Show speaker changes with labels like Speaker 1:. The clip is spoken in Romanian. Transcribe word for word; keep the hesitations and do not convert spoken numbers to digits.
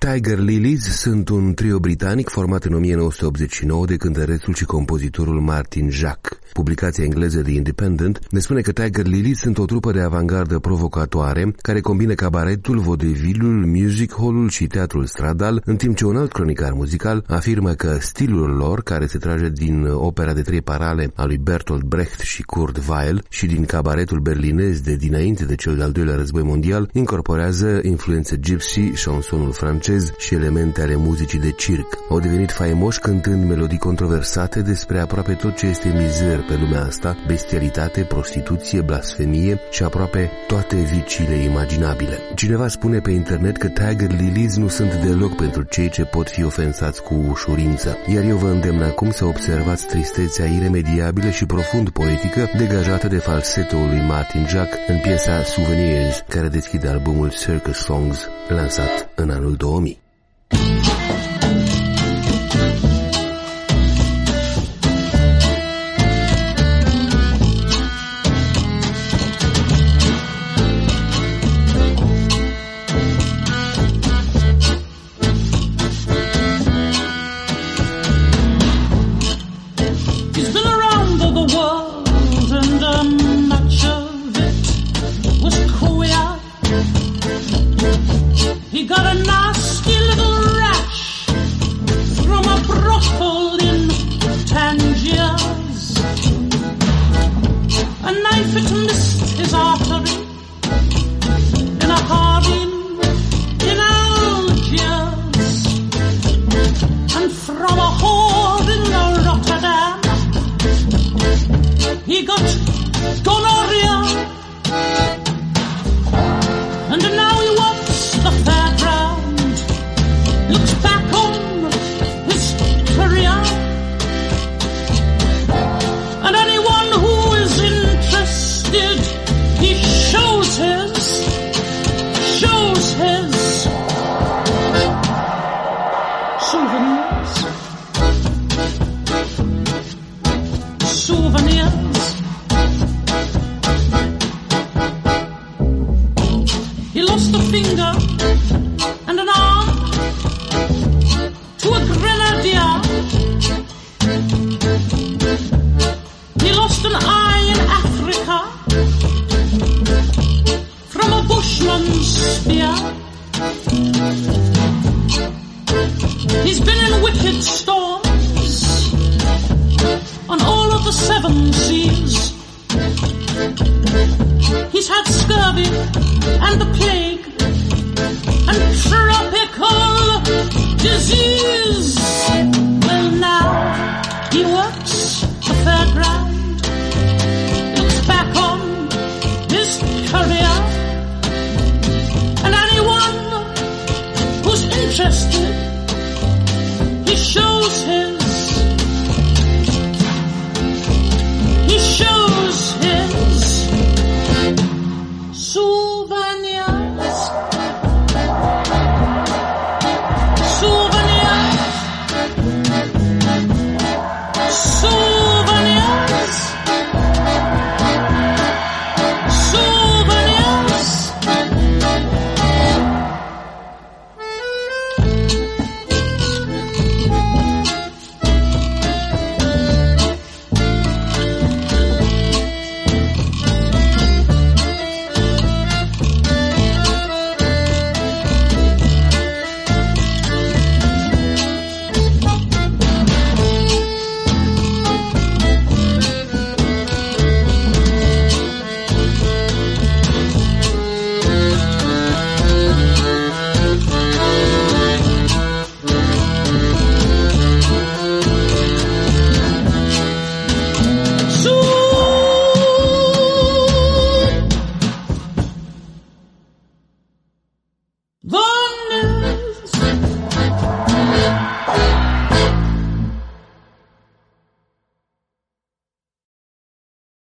Speaker 1: Tiger Lilies sunt un trio britanic format în o mie nouă sute optzeci și nouă de cântărețul și compozitorul Martin Jacques. Publicația engleză The Independent ne spune că Tiger Lilies sunt o trupă de avangardă provocatoare care combină cabaretul, vodevilul, music hall-ul și teatrul stradal, în timp ce un alt cronicar muzical afirmă că stilul lor, care se trage din opera de trei parale a lui Bertolt Brecht și Kurt Weill și din cabaretul berlinez de dinainte de cel de-al doilea război mondial, incorporează influențe gypsy, chansonul francez și elemente ale muzicii de circ. Au devenit faimoși cântând melodii controversate despre aproape tot ce este mizer pe lumea asta, bestialitate, prostituție, blasfemie și aproape toate viciile imaginabile. Cineva spune pe internet că Tiger Lilies nu sunt deloc pentru cei ce pot fi ofensați cu ușurință, iar eu vă îndemn acum să observați tristețea iremediabilă și profund poetică degajată de falsetoul lui Martin Jacques în piesa Souvenirs, care deschide albumul Circus Songs, lansat în anul două mii.
Speaker 2: He's been in wicked storms on all of the seven seas. He's had scurvy and the plague and tropical disease. Well, now he works the fairground, looks back on his career, and anyone who's interested, he shows his